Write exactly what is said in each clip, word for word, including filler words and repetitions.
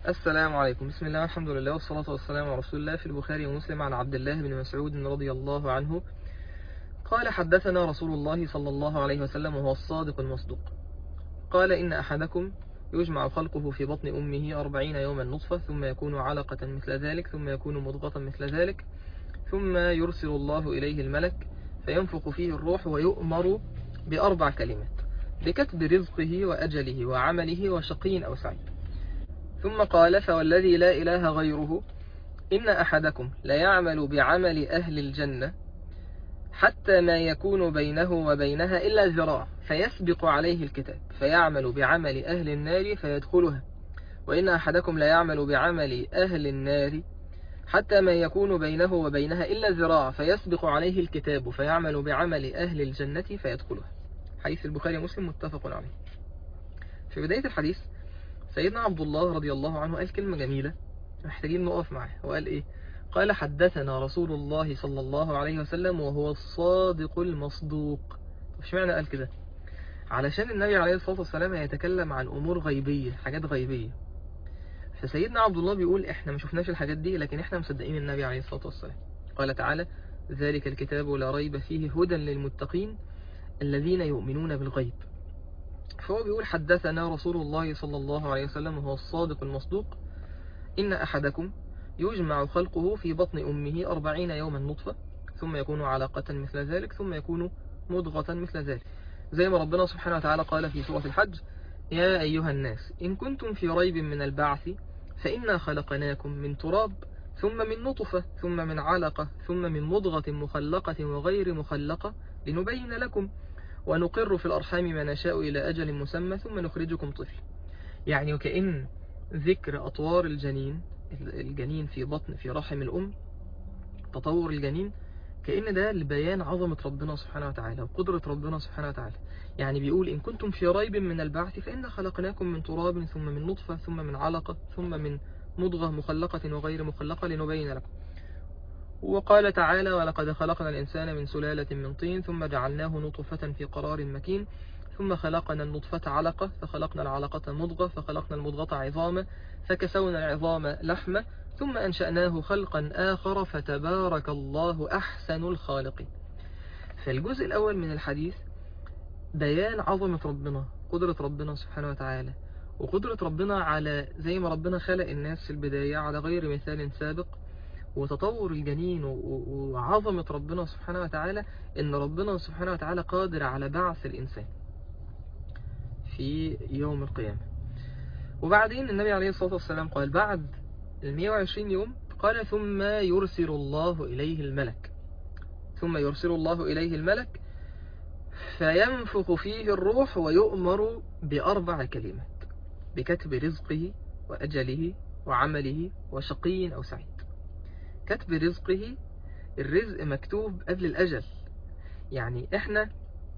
السلام عليكم. بسم الله والحمد لله والصلاة والسلام على رسول الله. في البخاري ومسلم عن عبد الله بن مسعود رضي الله عنه قال: حدثنا رسول الله صلى الله عليه وسلم وهو الصادق المصدوق قال: إن أحدكم يجمع خلقه في بطن أمه أربعين يوما نطفة ثم يكون علقة مثل ذلك ثم يكون مضغة مثل ذلك ثم يرسل الله إليه الملك فينفخ فيه الروح ويؤمر بأربع كلمات: بكتب رزقه وأجله وعمله وشقي أو سعيد. ثم قال: فوالذي لا إله غيره إن أحدكم ليعمل بعمل أهل الجنة حتى ما يكون بينه وبينها إلا ذراع فيسبق عليه الكتاب فيعمل بعمل أهل النار فيدخلها، وإن أحدكم ليعمل بعمل أهل النار حتى ما يكون بينه وبينها إلا ذراع فيسبق عليه الكتاب فيعمل بعمل أهل الجنة فيدخلها. حديث البخاري ومسلم متفق عليه. في بداية الحديث سيدنا عبد الله رضي الله عنه قال كلمة جميلة محتاجين نقف معها، وقال إيه؟ قال: حدثنا رسول الله صلى الله عليه وسلم وهو الصادق المصدوق. مش معنى قال كده؟ علشان النبي عليه الصلاة والسلام يتكلم عن أمور غيبية، حاجات غيبية. فسيدنا عبد الله بيقول: إحنا ما شفناش الحاجات دي لكن إحنا مصدقين النبي عليه الصلاة والسلام. قال تعالى: ذلك الكتاب لا ريب فيه هدى للمتقين الذين يؤمنون بالغيب. فهو بيقول: حدثنا رسول الله صلى الله عليه وسلم وهو الصادق المصدوق إن أحدكم يجمع خلقه في بطن أمه أربعين يوما نطفة ثم يكون علقة مثل ذلك ثم يكون مضغة مثل ذلك، زي ما ربنا سبحانه وتعالى قال في سورة الحج: يا أيها الناس إن كنتم في ريب من البعث فإنا خلقناكم من تراب ثم من نطفة ثم من علقة ثم من مضغة مخلقة وغير مخلقة لنبين لكم ونقر في الأرحام ما نشاء إلى أجل مسمى ثم نخرجكم طفل. يعني وكأن ذكر أطوار الجنين الجنين في بطن في رحم الأم، تطور الجنين، كأن ده لبيان عظمة ربنا سبحانه وتعالى وقدرة ربنا سبحانه وتعالى. يعني بيقول: إن كنتم في ريب من البعث فإنا خلقناكم من تراب ثم من نطفة ثم من علقة ثم من مضغة مخلقة وغير مخلقة لنبين لكم. وقال تعالى: ولقد خلقنا الإنسان من سلالة من طين ثم جعلناه نطفة في قرار مكين ثم خلقنا النطفة علقة فخلقنا العلقة مضغة فخلقنا المضغة عظاما فكسونا العظام لحمة ثم أنشأناه خلقا آخر فتبارك الله أحسن الخالقين. فالجزء الأول من الحديث بيان عظمة ربنا، قدرة ربنا سبحانه وتعالى، وقدرة ربنا على زي ما ربنا خلق الناس في البداية على غير مثال سابق، وتطور الجنين وعظمة ربنا سبحانه وتعالى إن ربنا سبحانه وتعالى قادر على بعث الإنسان في يوم القيامة. وبعدين النبي عليه الصلاة والسلام قال بعد المئة وعشرين يوم قال: ثم يرسل الله إليه الملك ثم يرسل الله إليه الملك فينفخ فيه الروح ويؤمر بأربع كلمات: بكتب رزقه وأجله وعمله وشقي أو سعيد. كتب رزقه، الرزق مكتوب قبل الأجل. يعني احنا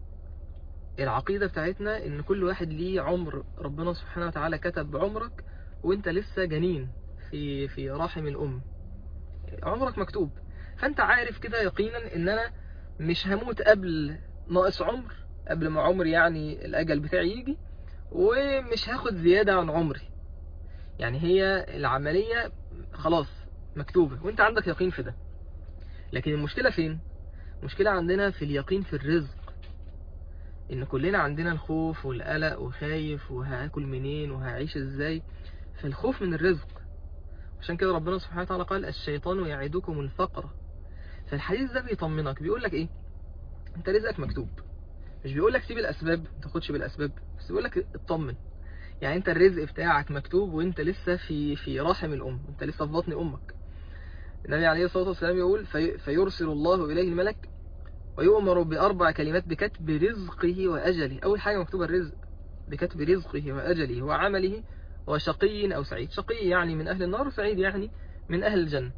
العقيدة بتاعتنا ان كل واحد ليه عمر، ربنا سبحانه وتعالى كتب عمرك وانت لسه جنين في في رحم الأم، عمرك مكتوب. فانت عارف كده يقينا ان انا مش هموت قبل ناقص عمر، قبل ما عمري يعني الأجل بتاعي يجي، ومش هاخد زيادة عن عمري. يعني هي العملية خلاص مكتوبة وانت عندك يقين في ده. لكن المشكلة فين؟ المشكلة عندنا في اليقين في الرزق، ان كلنا عندنا الخوف والقلق وخايف وهاكل منين وهعيش ازاي، فالخوف من الرزق. عشان كده ربنا سبحانه وتعالى قال: الشيطان يعدكم الفقر. فالحديث ده بيطمنك، بيقول لك ايه؟ انت رزقك مكتوب. مش بيقول لك سيب الاسباب ما تاخدش بالاسباب، بس بيقول لك اطمن. يعني انت الرزق بتاعك مكتوب وانت لسه في في رحم الام، انت لسه في بطن امك. النبي عليه الصلاة والسلام يقول: في فيرسل الله إليه الملك ويؤمر بأربع كلمات: بكتب رزقه وأجله. أول حاجة مكتوبة الرزق، بكتب رزقه وأجله وعمله وشقي أو سعيد. شقي يعني من أهل النار، وسعيد يعني من أهل الجنة.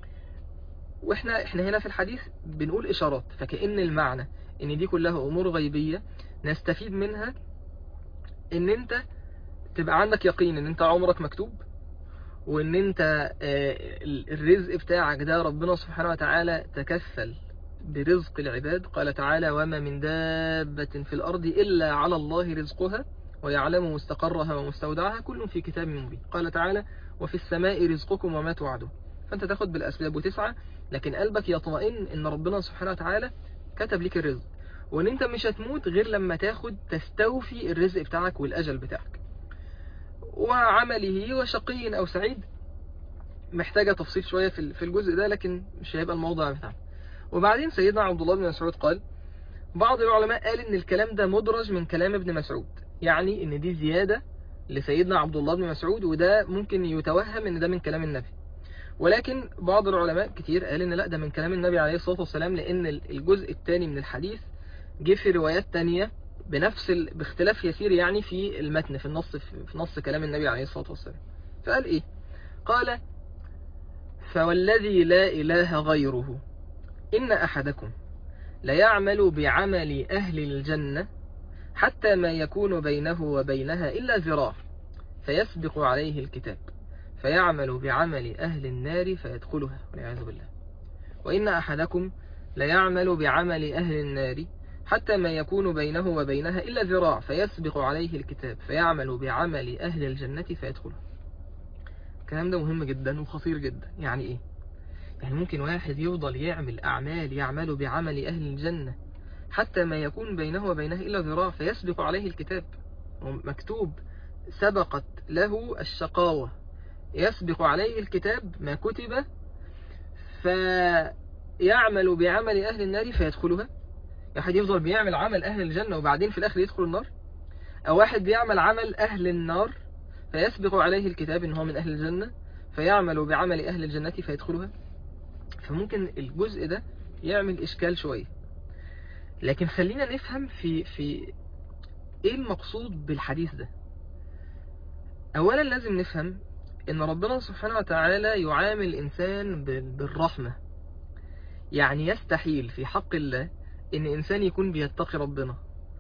وإحنا إحنا هنا في الحديث بنقول إشارات، فكأن المعنى إن دي كلها أمور غيبية نستفيد منها إن أنت تبقى عندك يقين إن أنت عمرك مكتوب، وإن أنت الرزق بتاعك ده ربنا سبحانه وتعالى تكفل برزق العباد. قال تعالى: وما من دابة في الأرض إلا على الله رزقها ويعلم مستقرها ومستودعها كل في كتاب مبين. قال تعالى وفي السماء رزقكم وما توعدون. فأنت تاخد بالأسباب وتسعى، لكن قلبك يطمئن إن ربنا سبحانه وتعالى كتب لك الرزق، وإن أنت مش هتموت غير لما تاخد تستوفي الرزق بتاعك والأجل بتاعك. وعمله وشقي أو سعيد محتاجة تفصيل شوية في الجزء ده، لكن مش هيبقى الموضوع بتاعنا. وبعدين سيدنا عبد الله بن مسعود قال، بعض العلماء قال إن الكلام ده مدرج من كلام ابن مسعود، يعني إن دي زيادة لسيدنا عبد الله بن مسعود، وده ممكن يتوهم إن ده من كلام النبي. ولكن بعض العلماء كتير قال إن لا، ده من كلام النبي عليه الصلاة والسلام، لأن الجزء الثاني من الحديث جه في روايات تانية بنفس ال... باختلاف يسير يعني في المتن، في النص في نص كلام النبي عليه الصلاة والسلام. فقال إيه؟ قال فوالذي لا إله غيره إن أحدكم ليعمل بعمل أهل الجنة حتى ما يكون بينه وبينها إلا ذراع فيسبق عليه الكتاب فيعمل بعمل أهل النار فيدخلها والعياذ بالله. وإن أحدكم ليعمل بعمل أهل النار حتى ما يكون بينه وبينها إلا ذراع فيسبق عليه الكتاب فيعمل بعمل أهل الجنة فيدخلها. الكلام ده مهم جدا وخطير جدا. يعني إيه؟ يعني ممكن واحد يفضل يعمل أعمال يعمل بعمل أهل الجنة حتى ما يكون بينه وبينها إلا ذراع فيسبق عليه الكتاب، مكتوب سبقت له الشقاوة، يسبق عليه الكتاب ما كتب فيعمل بعمل أهل النار فيدخلها. واحد يفضل بيعمل عمل أهل الجنة وبعدين في الآخر يدخل النار، أو واحد بيعمل عمل أهل النار فيسبق عليه الكتاب إن هو من أهل الجنة فيعمل بعمل أهل الجنة فيدخلها. فممكن الجزء ده يعمل إشكال شوية، لكن خلينا نفهم في في إيه المقصود بالحديث ده. أولا لازم نفهم إن ربنا سبحانه وتعالى يعامل الإنسان بالرحمة، يعني يستحيل في حق الله إن إنسان يكون بيتقي ربنا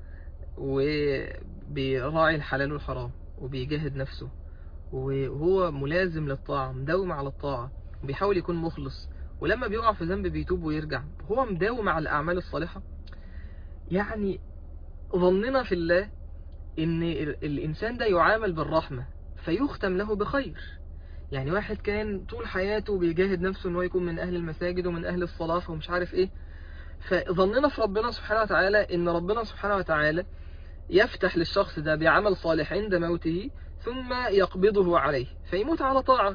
وبيراعي الحلال والحرام وبيجاهد نفسه وهو ملازم للطاعة، مداوم على الطاعة وبيحاول يكون مخلص، ولما بيقع في ذنب بيتوب ويرجع، هو مداوم على الأعمال الصالحة. يعني ظننا في الله إن الإنسان ده يعامل بالرحمة فيختم له بخير. يعني واحد كان طول حياته بيجاهد نفسه إنه يكون من أهل المساجد ومن أهل الصلاح ومش عارف إيه، فظننا في ربنا سبحانه وتعالى إن ربنا سبحانه وتعالى يفتح للشخص ده بعمل صالح عند موته ثم يقبضه عليه فيموت على طاعة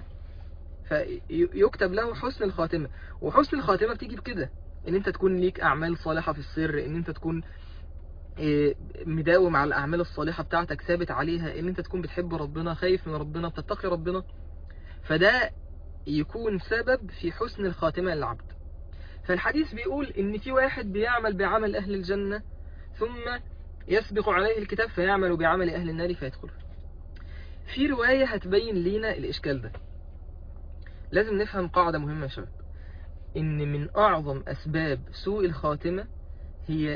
فيكتب له حسن الخاتمة. وحسن الخاتمة بتيجي بكده، ان انت تكون ليك اعمال صالحة في السر، ان انت تكون مداوم على الاعمال الصالحة بتاعتك ثابت عليها، ان انت تكون بتحب ربنا خايف من ربنا بتتقي ربنا، فده يكون سبب في حسن الخاتمة للعبد. فالحديث بيقول ان في واحد بيعمل بعمل اهل الجنة ثم يسبق عليه الكتاب فيعمل بعمل اهل النار فيدخل. في رواية هتبين لينا الاشكال ده. لازم نفهم قاعدة مهمة يا شباب، ان من اعظم اسباب سوء الخاتمة هي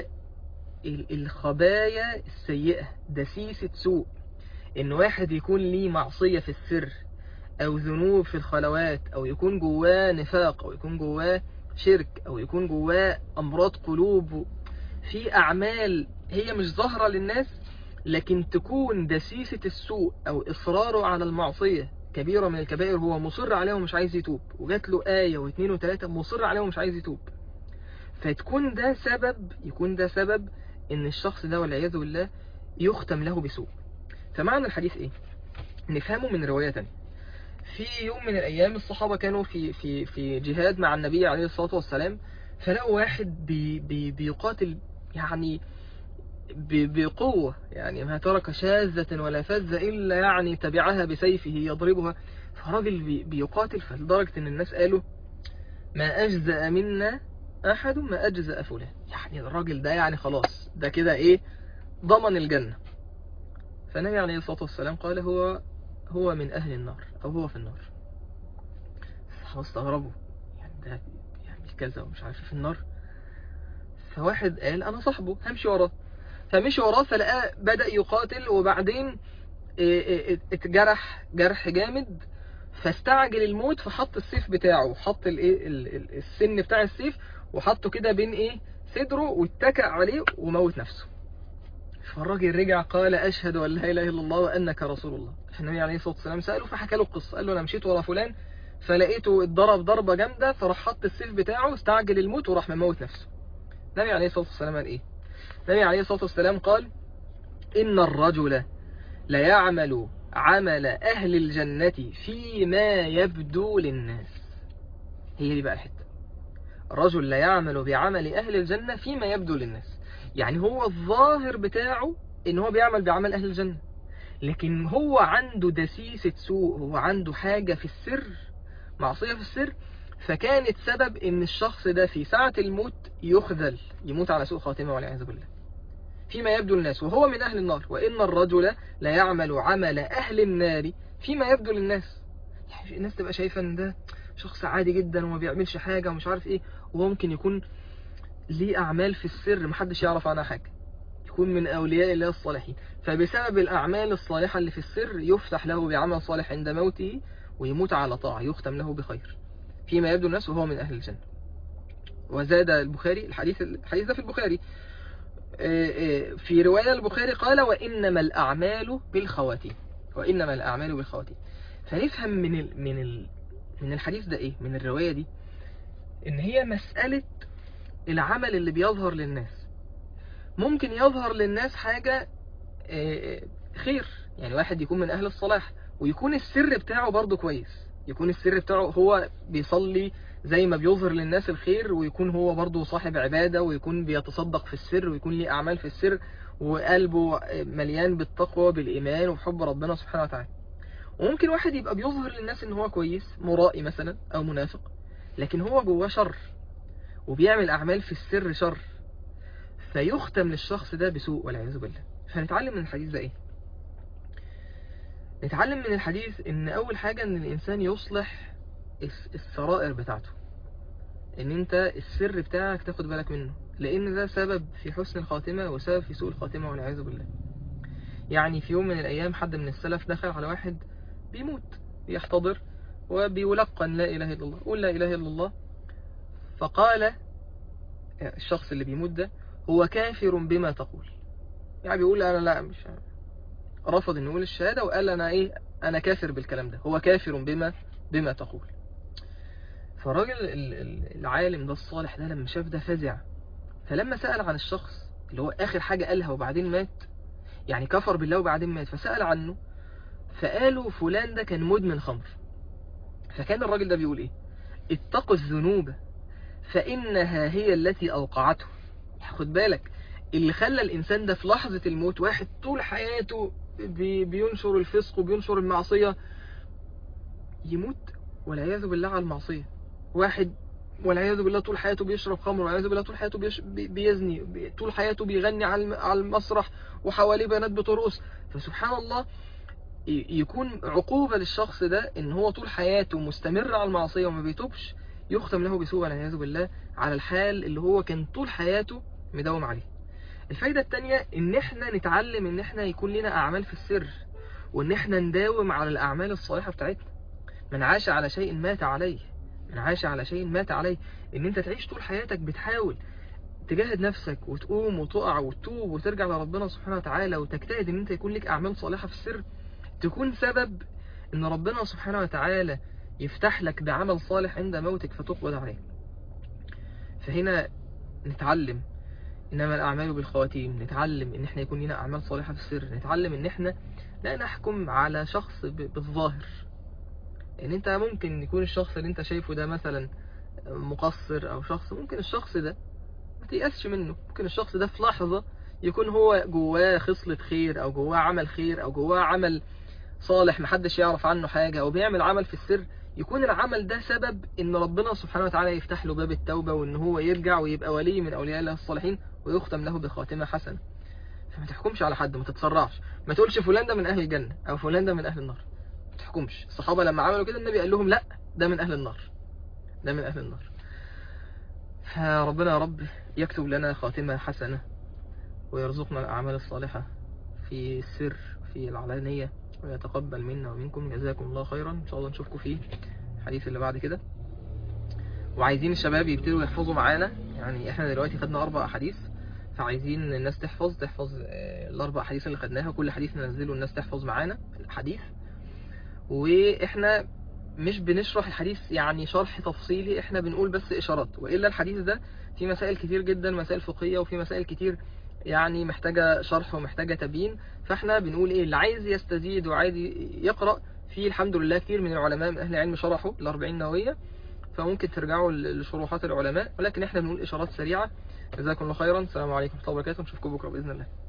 الخبايا السيئة، دسيسة سوء، ان واحد يكون ليه معصية في السر او ذنوب في الخلوات، او يكون جواه نفاق، او يكون جواه شرك، او يكون جواه امراض قلوب، في اعمال هي مش ظاهرة للناس لكن تكون دسيسة السوء او اصراره على المعصية كبيرة من الكبائر هو مصر عليها ومش عايز يتوب، وجات له آية واثنين وثلاثة مصر عليها ومش عايز يتوب، فتكون ده سبب يكون ده سبب ان الشخص ده والعياذ بالله يختم له بسوء. فمعنى الحديث ايه؟ نفهمه من رواية تانية. في يوم من الايام الصحابة كانوا في في في جهاد مع النبي عليه الصلاة والسلام، فلقوا واحد بي بي بيقاتل يعني بقوة، يعني ما ترك شاذة ولا فذة إلا يعني تبعها بسيفه يضربها. فراجل بيقاتل فلدرجة ان الناس قالوا ما أجزأ منا أحد ما أجزأ فلان، يعني الراجل ده يعني خلاص ده كده إيه ضمن الجنة. فالنبي عليه الصلاة والسلام قال هو هو من أهل النار أو هو في النار. فاستغربوا، يعني ده بيعمل كذا ومش عارف في النار. فواحد قال أنا صاحبه همشي وراه، فمشي وراه فلقاه بدأ يقاتل، وبعدين اتجرح جرح جامد فاستعجل الموت، فحط السيف بتاعه، حط الايه السن بتاع السيف وحطه كده بين ايه صدره واتكأ عليه وموت نفسه. فالراجل رجع قال أشهد أن لا إله إلا الله وأنك رسول الله. النبي عليه الصلاة والسلام سأله فحكى له القصة، قال له أنا مشيت ورا فلان فلقيته اتضرب ضربة جامدة فراح حط السيف بتاعه استعجل الموت وراح مموت نفسه. النبي عليه الصلاة والسلام قال إيه؟ النبي عليه الصلاة والسلام قال إن الرجل ليعمل عمل أهل الجنة فيما يبدو للناس. هي دي بقى الحتة، الرجل لا يعمل بعمل أهل الجنة فيما يبدو للناس، يعني هو الظاهر بتاعه إن هو بيعمل بعمل أهل الجنة، لكن هو عنده دسيسة سوء، هو عنده حاجة في السر، معصية في السر، فكانت سبب إن الشخص ده في ساعة الموت يخذل، يموت على سوء خاتمة والعياذ بالله فيما يبدو للناس، وهو من أهل النار. وإن الرجل لا يعمل عمل أهل النار فيما يبدو للناس، يعني الناس تبقى شايفة إن ده شخص عادي جدا وما بيعملش حاجة ومش عارف إيه، وهو ممكن يكون ليه أعمال في السر محدش يعرف عنها حاجة، يكون من أولياء الله الصالحين، فبسبب الأعمال الصالحة اللي في السر يفتح له بعمل صالح عند موته ويموت على طاعة يختم له بخير فيما يبدو الناس وهو من أهل الجنة. وزاد البخاري، الحديث الحديث ده في البخاري، في رواية البخاري قال وإنما الأعمال بالخواتيم، وإنما الأعمال بالخواتيم. فنفهم من ال من ال من الحديث ده إيه، من الرواية دي، إن هي مسألة العمل اللي بيظهر للناس. ممكن يظهر للناس حاجة خير، يعني واحد يكون من أهل الصلاح ويكون السر بتاعه برضه كويس، يكون السر بتاعه هو بيصلي زي ما بيظهر للناس الخير، ويكون هو برضه صاحب عبادة، ويكون بيتصدق في السر، ويكون ليه أعمال في السر، وقلبه مليان بالتقوى بالإيمان وبحب ربنا سبحانه وتعالى. وممكن واحد يبقى بيظهر للناس إن هو كويس، مرائي مثلا أو منافق، لكن هو جواه شر وبيعمل أعمال في السر شر، فيختم للشخص ده بسوء والعياذ بالله. فنتعلم من الحديث ده إيه؟ نتعلم من الحديث إن أول حاجة إن الإنسان يصلح السرائر بتاعته، إن أنت السر بتاعك تاخد بالك منه، لأن ده سبب في حسن الخاتمة وسبب في سوء الخاتمة والعياذ بالله. يعني في يوم من الأيام حد من السلف دخل على واحد بيموت يحتضر وبيلقن لا إله إلا الله، قول لا إله إلا الله، فقال الشخص اللي بيموت ده هو كافر بما تقول، يعني بيقول أنا لا مش رفض إنه يقول الشهادة وقال أنا إيه أنا كافر بالكلام ده، هو كافر بما بما تقول. فالراجل العالم ده الصالح ده لما شاف ده فزع، فلما سأل عن الشخص اللي هو آخر حاجة قالها وبعدين مات، يعني كفر بالله وبعدين مات، فسأل عنه فقالوا فلان ده كان مدمن خمر. فكان الراجل ده بيقول إيه؟ اتقوا الذنوب فإنها هي التي أوقعته. خد بالك اللي خلى الإنسان ده في لحظة الموت، واحد طول حياته بي بينشر الفسق وبينشر المعصية، يموت والعياذ بالله على المعصية. واحد والعياذ بالله طول حياته بيشرب خمر، والعياذ بالله طول حياته بيش بيزني، بي طول حياته بيغني على المسرح وحواليه بنات بترقص. فسبحان الله يكون عقوبة للشخص ده ان هو طول حياته مستمر على المعصية وما بيتوبش، يختم له بسوء والعياذ بالله على الحال اللي هو كان طول حياته مداوم عليه. الفايدة التانية ان احنا نتعلم ان احنا يكون لنا اعمال في السر، وان احنا نداوم على الاعمال الصالحة بتاعتنا. من عاش على شيء مات عليه، من عاش على شيء مات عليه. ان انت تعيش طول حياتك بتحاول تجاهد نفسك وتقوم وتقع وتتوب وترجع لربنا سبحانه وتعالى، وتجتهد ان انت يكون لك اعمال صالحة في السر تكون سبب ان ربنا سبحانه وتعالى يفتح لك بعمل صالح عند موتك فتقبض عليه. فهنا نتعلم انما الاعمال بالخواتيم، نتعلم ان احنا يكون لنا اعمال صالحة في السر، نتعلم ان احنا لا نحكم على شخص بالظاهر. ان انت ممكن يكون الشخص اللي انت شايفه ده مثلا مقصر، او شخص ممكن الشخص ده ما تيأسش منه، ممكن الشخص ده في لحظة يكون هو جواه خصلة خير، او جواه عمل خير، او جواه عمل صالح محدش يعرف عنه حاجة، او بيعمل عمل في السر، يكون العمل ده سبب ان ربنا سبحانه وتعالى يفتح له باب التوبة، وان هو يرجع ويبقى ولي من اولياء الله الصالحين ويختم له بخاتمة حسنة. فما تحكمش على حد، ما تتسرعش، ما تقولش فلان ده من اهل الجنة او فلان ده من اهل النار، ما تحكمش. الصحابة لما عملوا كده النبي قال لهم لا ده من اهل النار، ده من اهل النار. فربنا يا رب يكتب لنا خاتمة حسنة، ويرزقنا الأعمال الصالحة في السر في العلانية، ويتقبل منا ومنكم. جزاكم الله خيرا. إن شاء الله نشوفكم في الحديث اللي بعد كده. وعايزين الشباب يبتدوا يحفظوا معانا، يعني احنا دلوقتي خدنا أربع أحاديث، فعايزين الناس تحفظ تحفظ الاربع حديث اللي خدناها، كل حديث ننزله الناس تحفظ معانا الحديث. واحنا مش بنشرح الحديث يعني شرح تفصيلي، احنا بنقول بس اشارات، والا الحديث ده في مسائل كتير جدا، مسائل فقهيه وفي مسائل كتير يعني محتاجه شرح ومحتاجه تبيين. فاحنا بنقول ايه، اللي عايز يستزيد وعايز يقرا في الحمد لله كتير من العلماء من اهل العلم شرحوا الأربعين نوويه، فممكن ترجعوا لشروحات العلماء، ولكن احنا بنقول اشارات سريعه. جزاكم الله خيرا، السلام عليكم ورحمه الله وبركاته، نشوفكم بكره باذن الله.